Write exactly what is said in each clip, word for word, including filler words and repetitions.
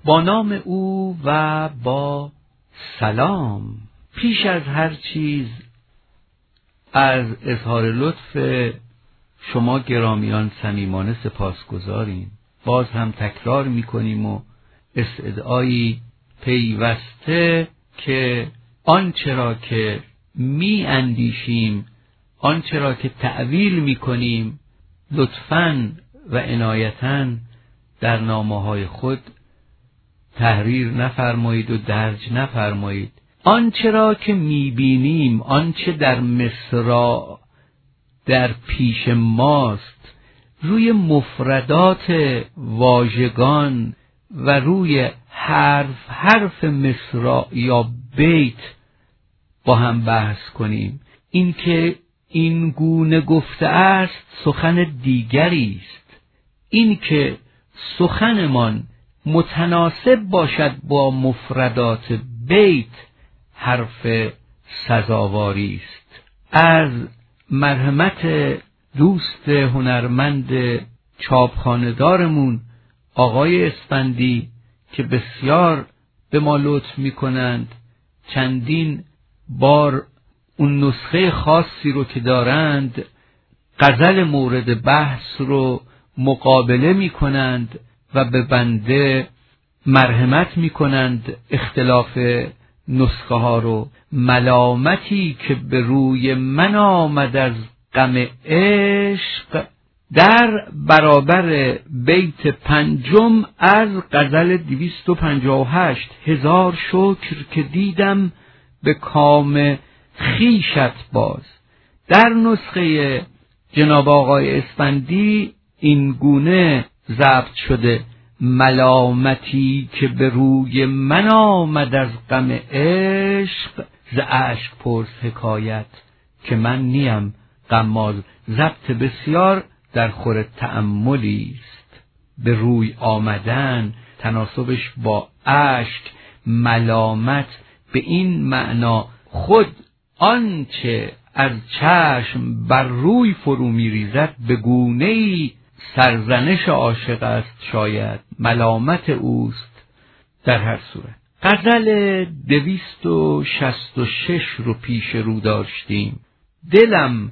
با نام او و با سلام. پیش از هر چیز از اظهار لطف شما گرامیان صمیمانه سپاسگزاریم. باز هم تکرار میکنیم و استدعایی پیوسته که آنچه را که می اندیشیم، آنچه را که تأویل میکنیم، لطفاً و عنایتاً در نامه‌های خود تحریر نفرمایید و درج نفرمایید. آنچه را که میبینیم، آنچه در مصرع در پیش ماست، روی مفردات واژگان و روی حرف حرف مصرع یا بیت با هم بحث کنیم. این که این گونه گفته است سخن دیگری است. این که سخنمان متناسب باشد با مفردات بیت حرف سزاواری است. از مرحمت دوست هنرمند چاپخانه‌دارمون آقای اسفندی که بسیار به ما لطف می‌کنند، چندین بار اون نسخه خاصی رو که دارند غزل مورد بحث رو مقابله می‌کنند و به بنده مرحمت می‌کنند اختلاف نسخه ها رو. ملامتی که به روی من آمد از غم عشق در برابر بیت پنجم از غزل دویست و پنجاه و هشت. هزار شکر که دیدم به کام خیشت باز. در نسخه جناب آقای اسفندی این گونه ضبط شده: ملامتی که به روی من آمد از غم عشق، ز اشک پرس حکایت که من نیم غماز. ضبط بسیار در خور تأملی است. به روی آمدن تناسبش با اشک، ملامت به این معنا خود آنچه از چشم بر روی فرو میریزد به گونه‌ای سرزنش عاشق است، شاید ملامت اوست. در هر صورت غزل دویست و شصت و شش رو پیش رو داشتیم. دلم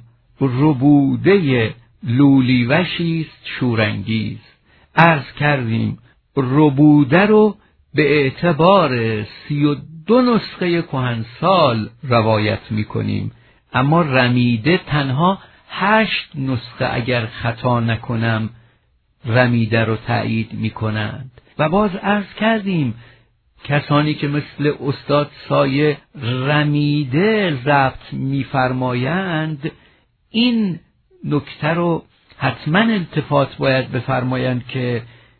ربوده لولی وشیست شورانگیز. عرض کردیم ربوده رو به اعتبار سی و دو نسخه کهنسال روایت میکنیم، اما رمیده تنها هشت نسخه اگر خطا نکنم رمیده رو تأیید میکنند. و باز عرض کردیم کسانی که مثل استاد سایه رمیده ضبط میفرمایند این نکته رو حتما التفات باید بفرمایند که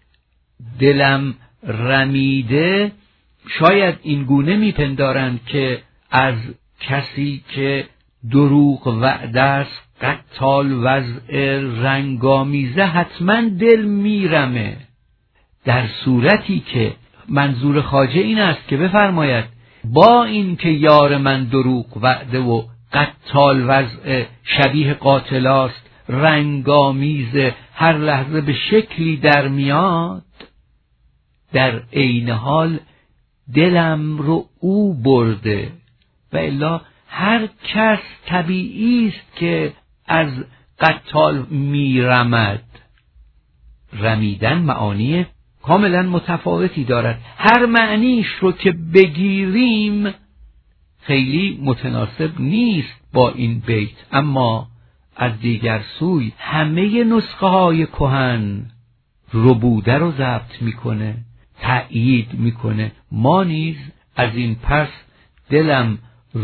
دلم رمیده شاید این گونه میپندارند که از کسی که دروغ وعده است، قتال وضع رنگامیزه، حتما دل میرمه. در صورتی که منظور خواجه این است که بفرماید با این که یار من دروغ وعده و قتال وضع شبیه قاتلاست، رنگامیزه، هر لحظه به شکلی در میاد، در عین حال دلم رو او برده. و الا هر کس طبیعی است که از قتال میرمد. رمیدن معانی کاملا متفاوتی دارد. هر معنیش رو که بگیریم خیلی متناسب نیست با این بیت، اما از دیگر سوی همه نسخه های کهن ربوده رو ضبط میکنه، تأیید میکنه. ما نیز از این پس دلم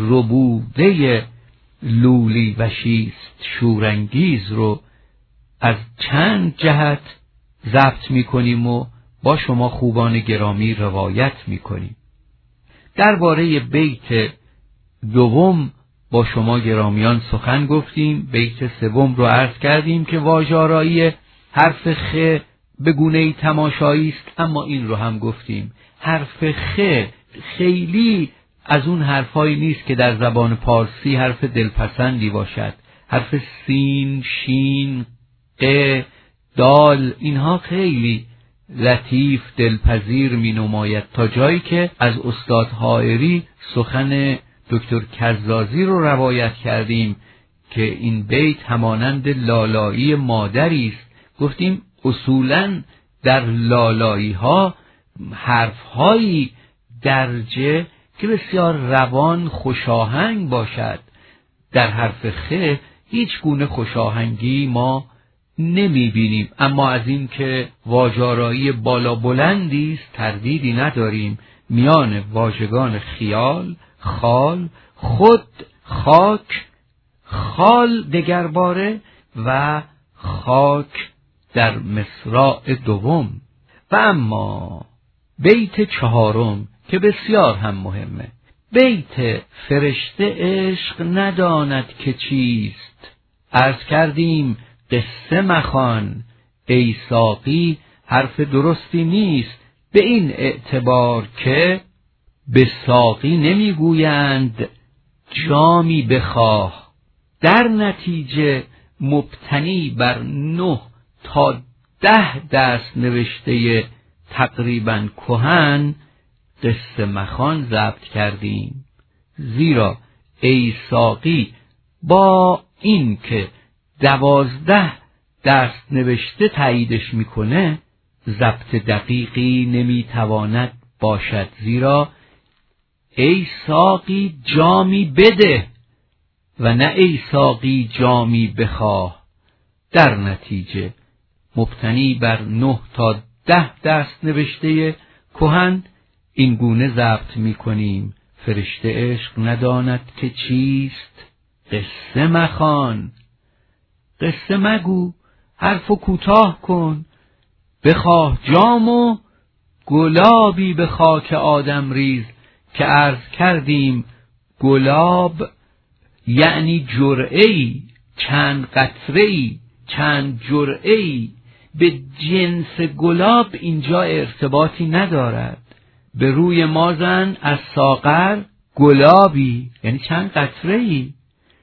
ربوده لولی وشیست شورانگیز رو از چند جهت ضبط میکنیم و با شما خوبان گرامی روایت میکنیم. درباره بیت دوم با شما گرامیان سخن گفتیم. بیت سوم رو عرض کردیم که واژه‌آرایی حرف خ به گونه‌ای تماشایی است، اما این رو هم گفتیم حرف خ خیلی از اون حرفایی نیست که در زبان پارسی حرف دلپسندی باشد. حرف سین، شین، ق، دال، اینها خیلی لطیف دلپذیر می نماید، تا جایی که از استاد حائری سخن دکتر کزازی رو روایت کردیم که این بیت همانند لالایی مادری است. گفتیم اصولاً در لالایی ها حرف هایی درجه که بسیار روان خوشاهنگ باشد. در حرف خ هیچ گونه خوشاهنگی ما نمی بینیم، اما از این که واژه‌آرایی بالا بلندی است تردیدی نداریم. میان واژگان خیال، خال، خود، خاک، خال دگرباره و خاک در مصرع دوم. و اما بیت چهارم که بسیار هم مهمه، بیت فرشته عشق نداند که چیست، عرض کردیم قصه مخوان ای ساقی حرف درستی نیست، به این اعتبار که به ساقی نمیگویند جامی بخواه، در نتیجه مبتنی بر نه تا ده دست نوشته تقریبا کهن قصه مخوان ضبط کردیم. زیرا ای ساقی با این که دوازده دست نوشته تاییدش میکنه ضبط دقیقی نمیتواند باشد، زیرا ای ساقی جامی بده و نه ای ساقی جامی بخواه. در نتیجه مبتنی بر نه تا ده دست نوشته کهن این گونه ضبط میکنیم: فرشته عشق نداند که چیست، قصه مخوان، قصه مگو، حرف و کوتاه کن، بخواه جام و گلابی به خاک آدم ریز. که عرض کردیم گلاب یعنی جرعه‌ای، چند قطره‌ای، چند جرعه‌ای. به جنس گلاب اینجا ارتباطی ندارد. به روی ما زن از ساغر گلابی یعنی چند قطره‌ای،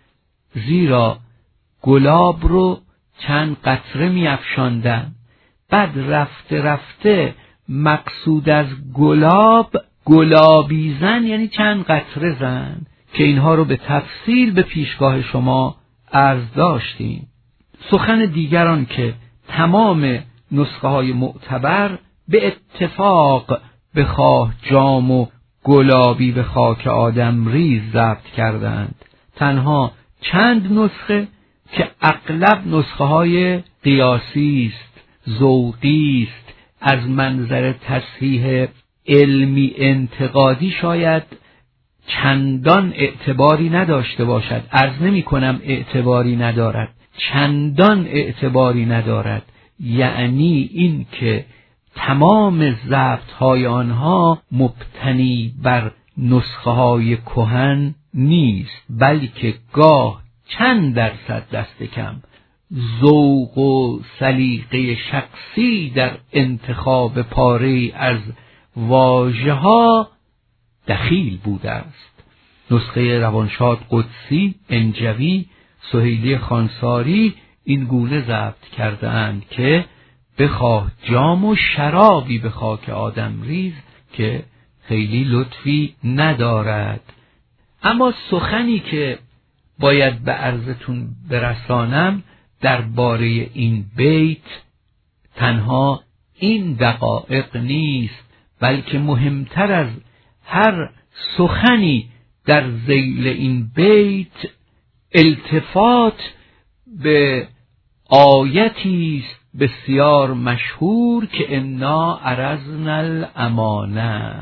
زیرا گلاب رو چند قطره می افشاندن. بعد رفته رفته مقصود از گلاب گلابی زن یعنی چند قطره زن، که اینها رو به تفصیل به پیشگاه شما عرض داشتیم. سخن دیگران که تمام نسخه های معتبر به اتفاق بخواه جام و گلابی به خاک آدم ریز ضبط کردند. تنها چند نسخه که اغلب نسخه های قیاسی است، ذوقی است، از منظر تصحیح علمی انتقادی شاید چندان اعتباری نداشته باشد. عرض نمی کنم اعتباری ندارد، چندان اعتباری ندارد، یعنی این که تمام ضبط های آنها مبتنی بر نسخه های کهن نیست، بلکه گاه چند درصد دست کم ذوق و سلیقه شخصی در انتخاب پاره از واژه ها دخیل بوده است. نسخه روانشاد قدسی، انجوی، سهیلی خانساری این گونه ضبط کرده اند که بخواه جام و شرابی به خاک آدم ریز، که خیلی لطفی ندارد. اما سخنی که باید به عرضتون برسانم درباره این بیت تنها این دقایق نیست، بلکه مهمتر از هر سخنی در ذیل این بیت التفات به آیتی است بسیار مشهور که انا عرضنا الامانه،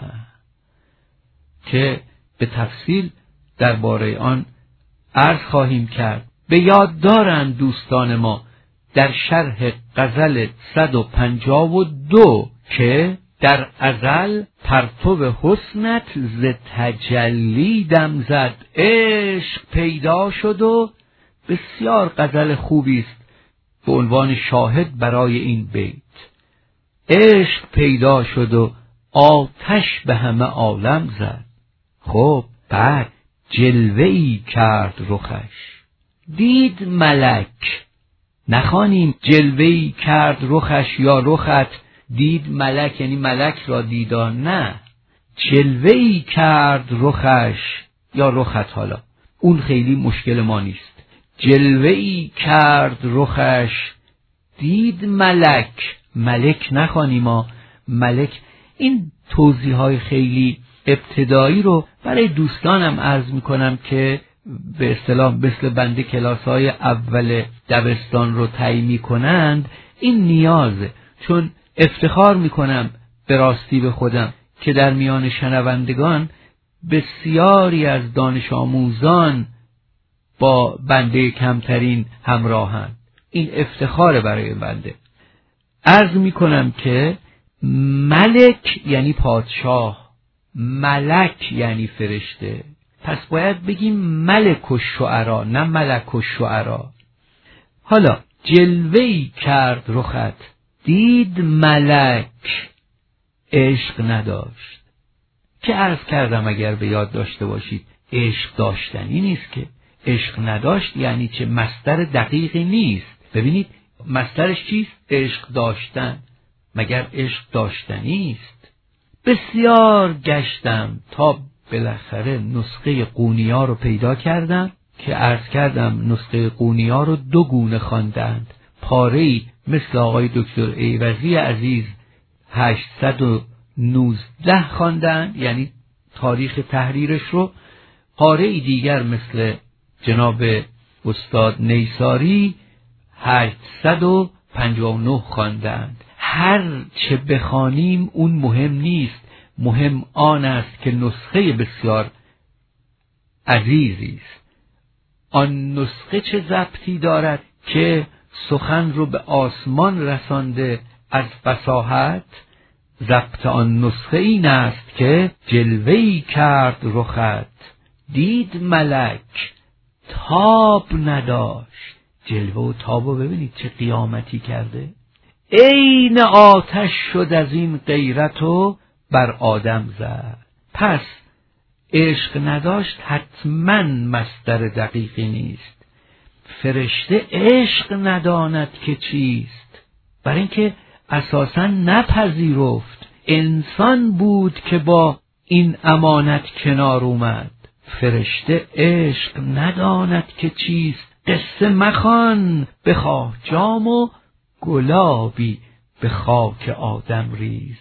که به تفصیل درباره آن عرض خواهیم کرد. به یاد دارند دوستان ما در شرح غزل صد و پنجاه و دو که در ازل پرتو حسنت ز تجلی دم زد، عشق پیدا شد و بسیار غزل خوبی است به عنوان شاهد برای این بیت. عشق پیدا شد و آتش به همه عالم زد. خب بعد جلوه‌ای کرد رخش، دید ملک. نخوانیم جلوه‌ای کرد رخش یا رخت دید ملک یعنی ملک را دیدا، نه، جلوه‌ای کرد رخش یا رخت. حالا اون خیلی مشکل ما نیست. جلوه‌ای کرد رخش دید ملک، ملک نخوانی ما ملک. این توضیح های خیلی ابتدایی رو برای دوستانم عرض میکنم که به اصطلاح مثل بنده کلاس های اول دبستان رو طی میکنند. این نیازه، چون افتخار میکنم به راستی به خودم که در میان شنوندگان بسیاری از دانش آموزان با بنده کمترین همراهند. این افتخار برای بنده. عرض میکنم که ملک یعنی پادشاه، ملک یعنی فرشته، پس باید بگیم ملک الشعرا نه ملک الشعرا. حالا جلوه‌ای کرد رخت دید ملک عشق نداشت، که عرض کردم اگر به یاد داشته باشید عشق داشتنی نیست، که عشق نداشت یعنی چه مصدر دقیقی نیست. ببینید مصدرش چیست؟ عشق داشتن. مگر عشق داشتنی است؟ بسیار گشتم تا بالاخره نسخه قونیا رو پیدا کردم که عرض کردم نسخه قونیا رو دو گونه خواندند. پاره‌ای مثل آقای دکتر ایوزی عزیز هشتصد و نوزده خواندند، یعنی تاریخ تحریرش رو. پاره‌ای دیگر مثل جناب استاد نیساری هشتصد و پنجاه و نه خواندند. هر چه بخوانیم اون مهم نیست، مهم آن است که نسخه بسیار عزیزی است. آن نسخه چه ضبطی دارد که سخن رو به آسمان رسانده از فصاحت. ضبط آن نسخه این است که جلوه‌ای کرد رخت دید ملک تاب نداشت. جلوه و تاب رو ببینید چه قیامتی کرده. عین آتش شد از این غیرت و بر آدم زد. پس عشق نداشت حتما مصدر دقیقی نیست. فرشته عشق نداند که چیست، برای اینکه اساساً نپذیرفت. انسان بود که با این امانت کنار اومد. فرشته عشق نداند که چیست. قصه مخوان بخواه جام و گلابی به خاک آدم ریز.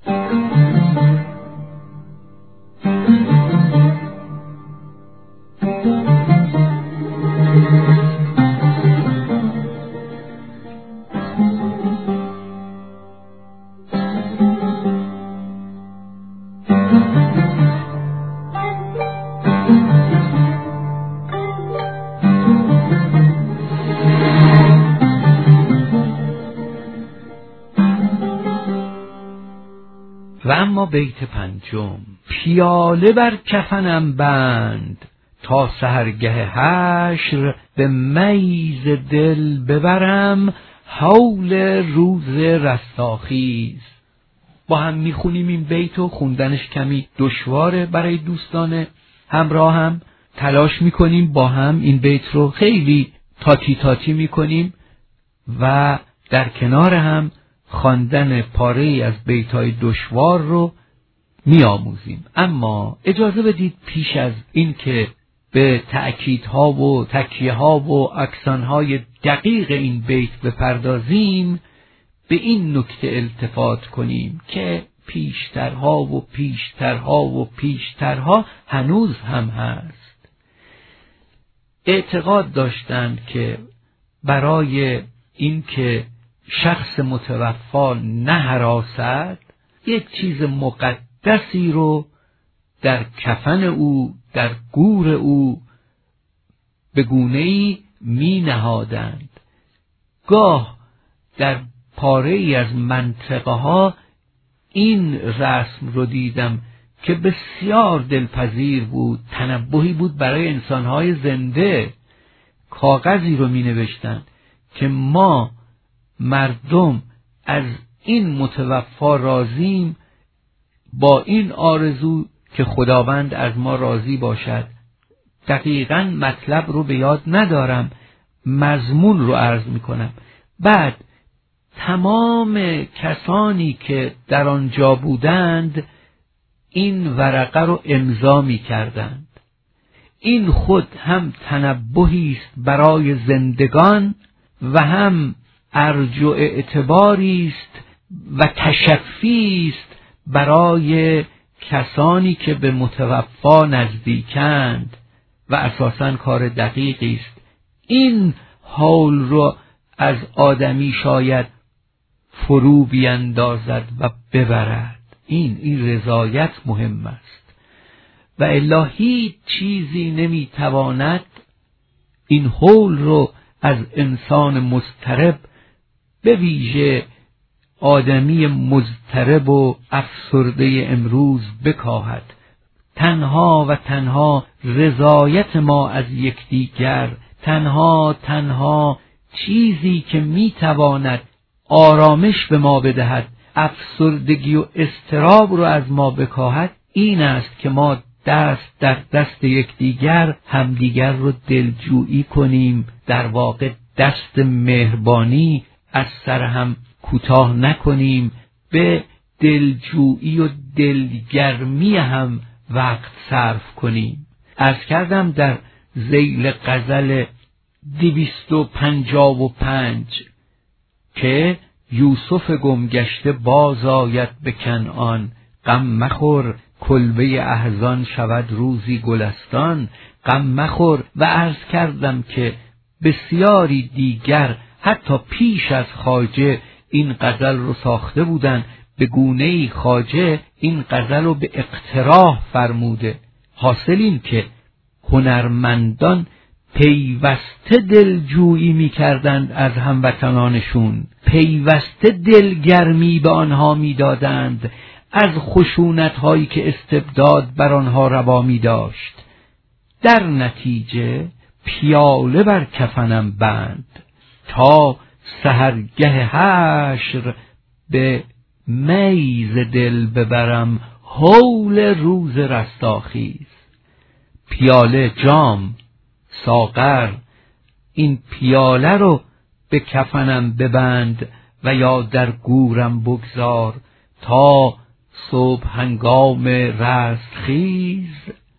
و اما بیت پنجم: پیاله بر کفنم بند تا سحرگه حشر به میز دل ببرم حول روز رستاخیز. با هم میخونیم این بیتو. خوندنش کمی دشواره برای دوستان همراهم. تلاش میکنیم با هم این بیت رو خیلی تاتی تاتی میکنیم و در کنار هم خواندن پاره‌ای از بیت‌های دشوار رو می‌آموزیم. اما اجازه بدید پیش از این که به تأکیدها و تکیه‌ها و اکسان‌های دقیق این بیت بپردازیم، به این نکته التفات کنیم که پیشترها و پیشترها و پیشترها هنوز هم هست. اعتقاد داشتند که برای این که شخص متوفا نه هراست، یک چیز مقدسی رو در کفن او، در گور او به گونه‌ای می نهادند. گاه در پاره‌ای از منطقه ها این رسم رو دیدم که بسیار دلپذیر بود. تنبهی بود برای انسان‌های زنده. کاغذی رو می نوشتند که ما مردم از این متوفا راضیم، با این آرزو که خداوند از ما راضی باشد. دقیقاً مطلب رو به یاد ندارم، مضمون رو عرض میکنم. بعد تمام کسانی که در آنجا بودند این ورقه رو امضا می کردند. این خود هم تنبهی است برای زندگان و هم ارج و اعتباری است و تشفی است برای کسانی که به متوفا نزدیکند و اساساً کار دقیقی است. این حال رو از آدمی شاید فرو بیندازد و ببرد. این این رضایت مهم است و الا هیچ چیزی نمیتواند این حول رو از انسان مضطرب، به ویژه آدمی مضطرب و افسرده امروز، بکاهد. تنها و تنها رضایت ما از یکدیگر، تنها تنها چیزی که میتواند آرامش به ما بدهد، افسردگی و اضطراب رو از ما بکاهد، این است که ما دست در دست یکدیگر همدیگر رو دلجویی کنیم. در واقع دست مهربانی از سر هم کوتاه نکنیم، به دلجویی و دلگرمی هم وقت صرف کنیم. عرض کردم در ذیل غزل دویست و پنجاه و پنج که یوسف گمگشته باز آید به کنعان، غم مخور کلبه احزان شود روزی گلستان. غم مخور. و عرض کردم که بسیاری دیگر حتی پیش از خواجه این غزل رو ساخته بودند، به گونه‌ای خواجه این غزل رو به اقتراح فرموده. حاصل این که هنرمندان پیوسته دلجویی می کردند از هموطنانشون، پیوسته دلگرمی به آنها می دادند از خشونت هایی که استبداد بر آنها روا می داشت. در نتیجه پیاله بر کفنم بند، تا سحرگه حشر به میز دل ببرم هول روز رستاخیز. پیاله، جام، ساغر، این پیاله رو به کفنم ببند و یا در گورم بگذار، تا صبح هنگام رستخیز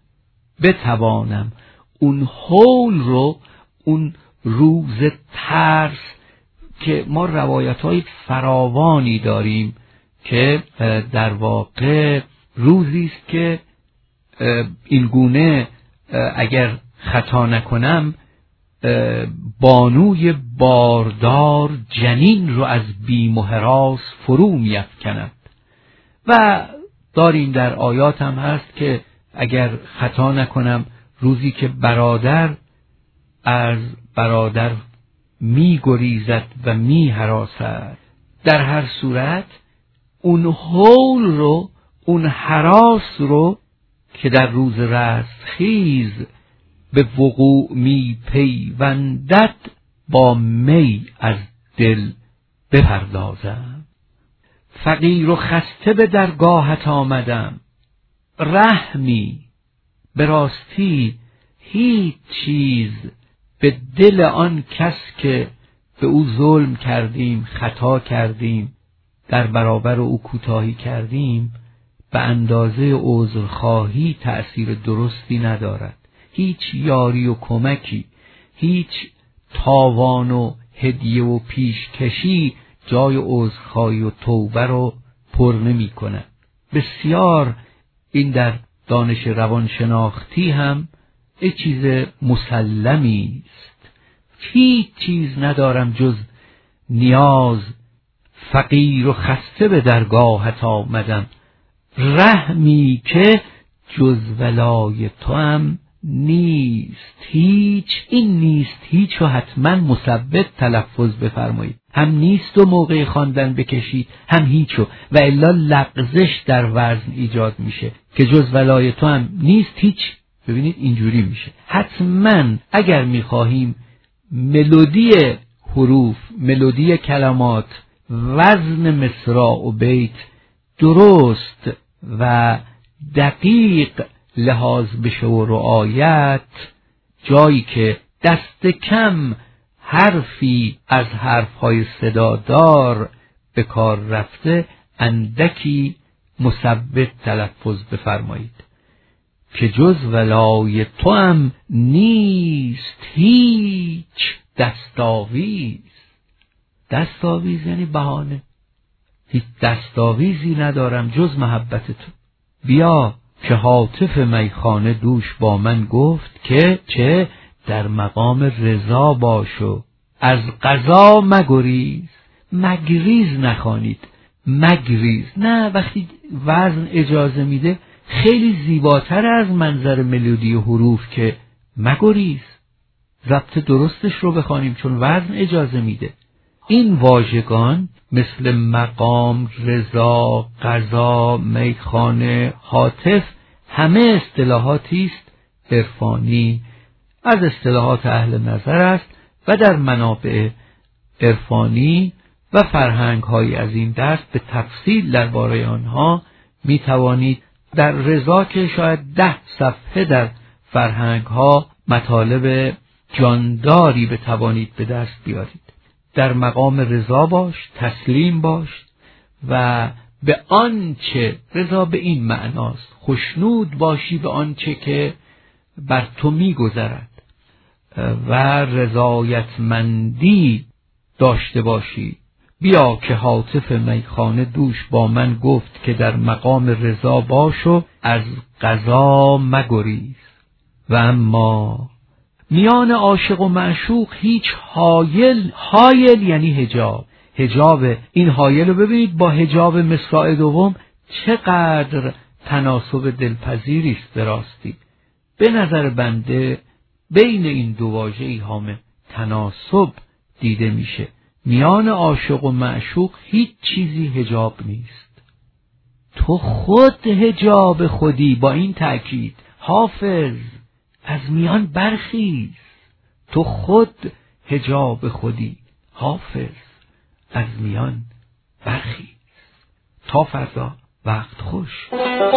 بتوانم اون هول رو، اون روز ترس که ما روایت‌های فراوانی داریم که در واقع روزی است که این گونه اگر خطا نکنم بانوی باردار جنین رو از بیم و هراس فرو می‌افکند. و داریم در آیات هم هست که اگر خطا نکنم روزی که برادر از برادر می گریزد و می هراسد. در هر صورت اون هول رو، اون هراس رو که در روز رستخیز به وقوع می پیوندد، با می از دل بپردازم. فقیر و خسته به درگاهت آمدم، رحمی به راستی هیچ چیز به دل آن کس که به او ظلم کردیم، خطا کردیم، در برابر او کوتاهی کردیم، به اندازه عذرخواهی تأثیر درستی ندارد. هیچ یاری و کمکی، هیچ تاوان و هدیه و پیشکشی جای عذرخواهی و توبه رو پر نمی کند. بسیار این در دانش روانشناختی هم یک چیز مسلمی است. هیچ چیز ندارم جز نیاز، فقیر و خسته به درگاهت آمدم، رحمی که جز ولای تو هم نیست هیچ. این نیست هیچ رو حتما مثبت تلفظ بفرمایید، هم نیست و موقع خواندن بکشید، هم هیچو، و الا لغزش در وزن ایجاد میشه که جز ولای تو هم نیست هیچ. ببینید اینجوری میشه. حتما اگر میخواهیم ملودی حروف، ملودی کلمات، وزن مصرع و بیت درست و دقیق لحاظ بشه و رعایت، جایی که دست کم حرفی از حرفهای صدادار به کار رفته اندکی مثبت تلفظ بفرمایید که جز ولای تو هم نیست هیچ دستاویز. دستاویز یعنی بهانه. هیچ دستاویزی ندارم جز محبت تو. بیا که هاتف میخانه دوش با من گفت که چه در مقام رضا باشو از قضا مگریز. مگریز نخوانید، مگریز نه، وقتی وزن اجازه میده خیلی زیباتر از منظر ملودی و حروف که مگریز. ضبط درستش رو بخوانیم چون وزن اجازه میده. این واژگان مثل مقام، رضا، قضا، میخانه، هاتف همه اصطلاحاتی است عرفانی، از اصطلاحات اهل نظر است و در منابع عرفانی و فرهنگ‌های از این دست به تفصیل درباره آنها می توانید در رضا که شاید ده صفحه در فرهنگ‌ها مطالب جانداری بتوانید به دست بیارید. در مقام رضا باش، تسلیم باش و به آنچه، رضا به این معناست خوشنود باشی به آنچه که بر تو می‌گذرد و رضایتمندی داشته باشی. بیا که هاتف میخانه دوش با من گفت که در مقام رضا باش و از قضا مگریز. و اما میان عاشق و معشوق هیچ حایل، حایل یعنی حجاب، حجاب، این حایل رو ببینید با حجاب مصرع دوم چقدر تناسب دلپذیری است. راستی به نظر بنده بین این دو واژه ایهام تناسب دیده میشه. میان عاشق و معشوق هیچ چیزی حجاب نیست. تو خود حجاب خودی. با این تأکید حافظ از میان برخیز. تو خود حجاب خودی. حافظ از میان برخیز. تا فردا، وقت خوش.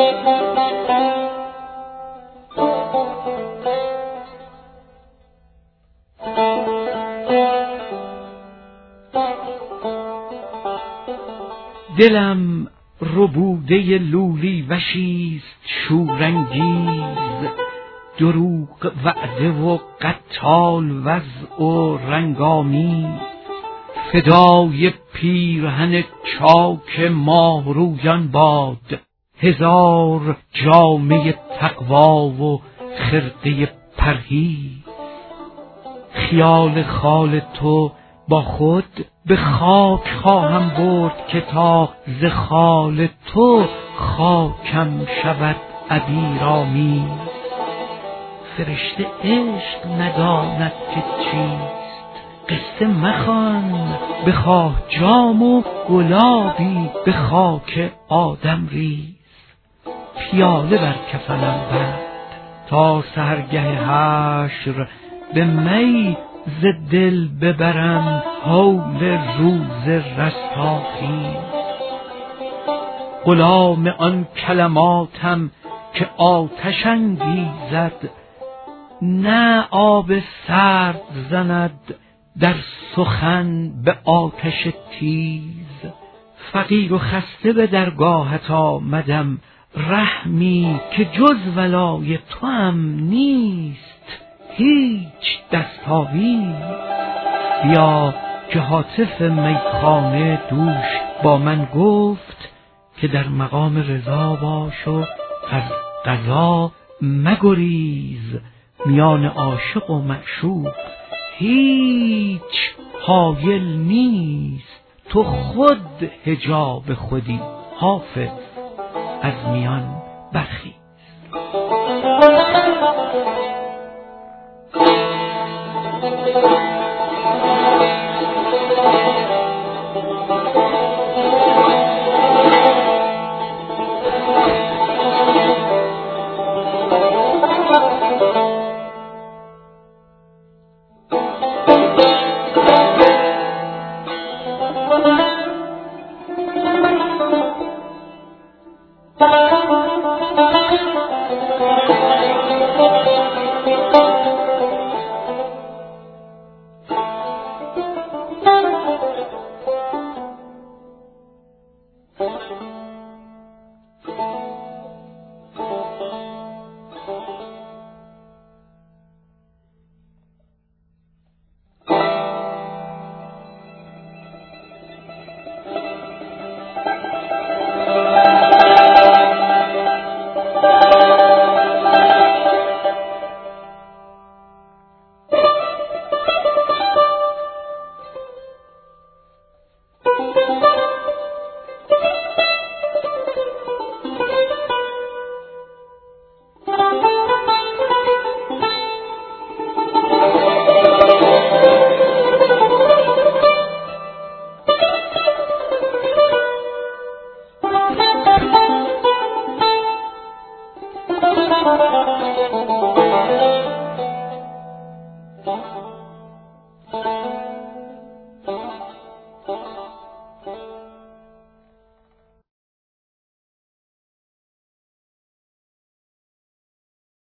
دلم ربوده لولی وشیست شورانگیز، دروغ وعده و قتال وضع و رنگامیز، فدای پیرهن چاک ماهرویان باد، هزار جامه تقوا و خرقه پرهیز. خیال خال تو با خود به خاک خواهم برد که تا ز خال تو خاکم شود عبیرآمیز. فرشته عشق نداند که چیست، قصه مخوان، بخواه جام و گلابی به خاک آدم ریز. پیاله بر کفنم بند تا سحرگه حشر، به می ز دل ببرم هول روز رستاخیز. غلام آن کلماتم که آتش انگیزد، نه آب سرد زند در سخن به آتش تیز. فقیر و خسته به درگاهت آمدم، رحمی که جز ولای تو هم نیست هیچ دستاویز. بیا که هاتف میخانه دوش با من گفت که در مقام رضا باش و از قضا مگریز. میان عاشق و معشوق هیچ حایل نیست، تو خود حجاب خودی. حافظ از میان برخیز.